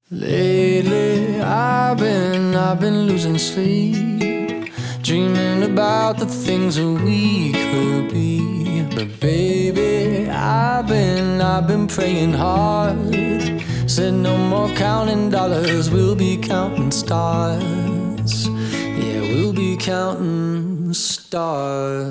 Lately I've been losing sleep, dreaming about the things that we could be. But baby, I've been praying hard. Said no more counting dollars, we'll be counting stars. Yeah, we'll be counting stars.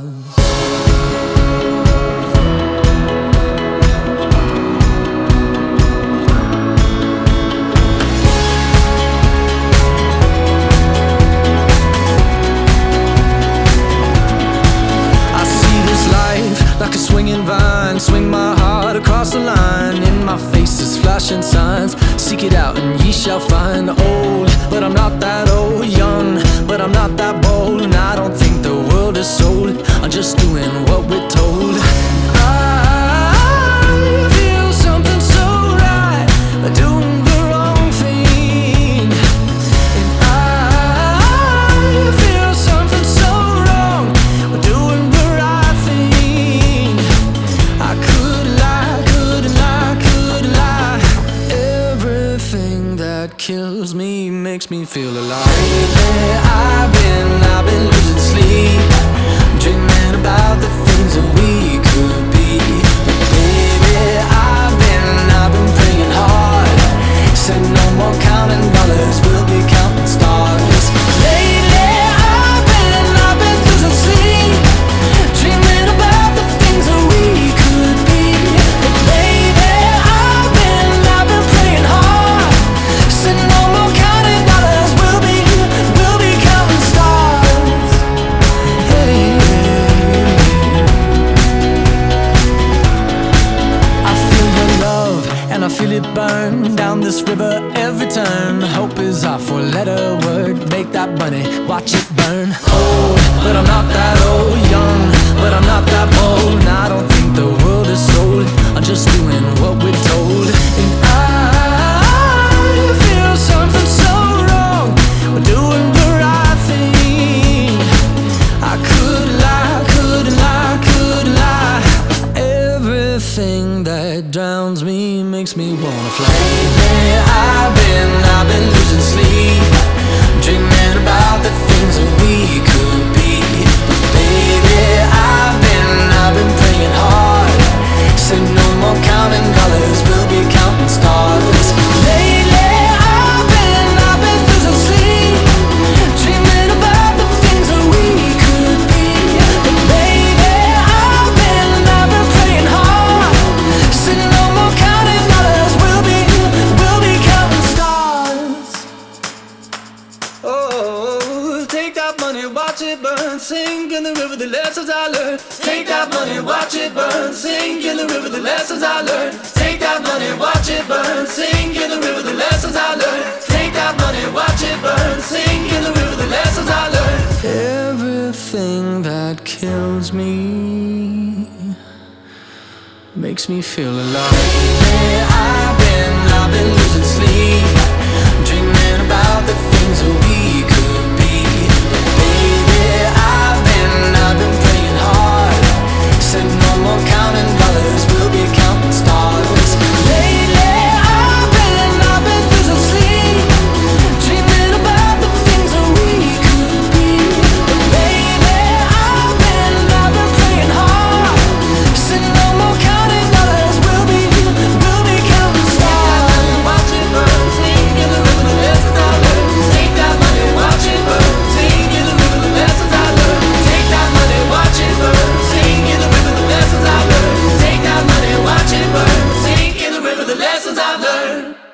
Like a swinging vine, swing my heart across the line. In my face is flashing signs, seek it out and ye shall find. Old, but I'm not that old. Young, but I'm not that bold. And I don't think the world is sold, I'm just doing what we're told. I feel something so right, doing the wrong thing. And I feel something so wrong, doing the right thing. I could lie, could lie. Everything that kills me makes me feel alive. Lately I've been losing sleep, dreaming about the things that we could be. Baby, I've been praying hard. Said no more counting dollars, we'll be counting stars. Lately I've been losing sleep, dreaming about the things that we could be. But baby, I've been praying hard. Said no more counting dollars, we'll be counting stars. Hey, I feel your love and I feel it burn down this river every turn. Hope is our four-letter word, make that money, watch it burn. Old, but I'm not that old. Young, but I'm not that bold. And I don't think the world is sold, I'm just doing what we're told. And I feel something so wrong, we're doing the right thing. I could lie, could lie. Everything that drowns me makes me wanna fly. Lately I've been losing sleep, dreaming about the things that we could be. But baby, I've been praying hard. Said no more counting dollars, we'll be counting stars. Lately I've been losing sleep, dreaming about the things that we could be. But baby, I've been praying hard. Said no more counting dollars, we'll be counting stars. Oh, take that money, watch it burn, sink in the river, the lessons I learned. Take that money, watch it burn, sink in the river, the lessons I learned. Take that money, watch it burn, sink in the river, the lessons I learned. Take that money, watch it burn, sink in the river, the lessons I learned. Everything that kills me makes me feel alive. Lately I've been losing sleep, dreaming about the things that we could be. But baby, I've been praying hard. Said no more counting dollars, we'll be counting stars. Lately I've been losing sleep, dreaming about the things that we could be. But baby, I've been praying hard. Said no more counting dollars, we'll be counting stars. Watch it burn, sink in the river, the lessons I learned. Take that money, watch it burn, sink in the river, the lessons I learned. Take that money, watch it burn, sink in the river, the lessons I learned. Take that money, watch it burn, sink in the river, the lessons I learned.